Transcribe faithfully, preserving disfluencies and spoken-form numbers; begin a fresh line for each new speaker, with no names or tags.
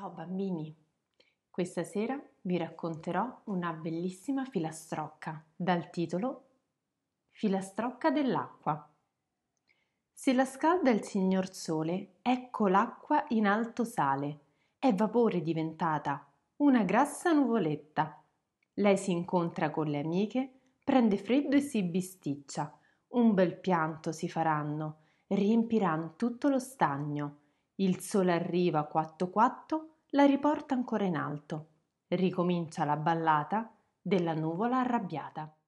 Ciao bambini, questa sera vi racconterò una bellissima filastrocca dal titolo Filastrocca dell'acqua. Se la scalda il signor Sole, ecco l'acqua in alto sale, è vapore diventata, una grassa nuvoletta. Lei si incontra con le amiche, prende freddo e si bisticcia, un bel pianto si faranno, riempiran tutto lo stagno. Il sole arriva quatto quatto, la riporta ancora in alto. Ricomincia la ballata della nuvola arrabbiata.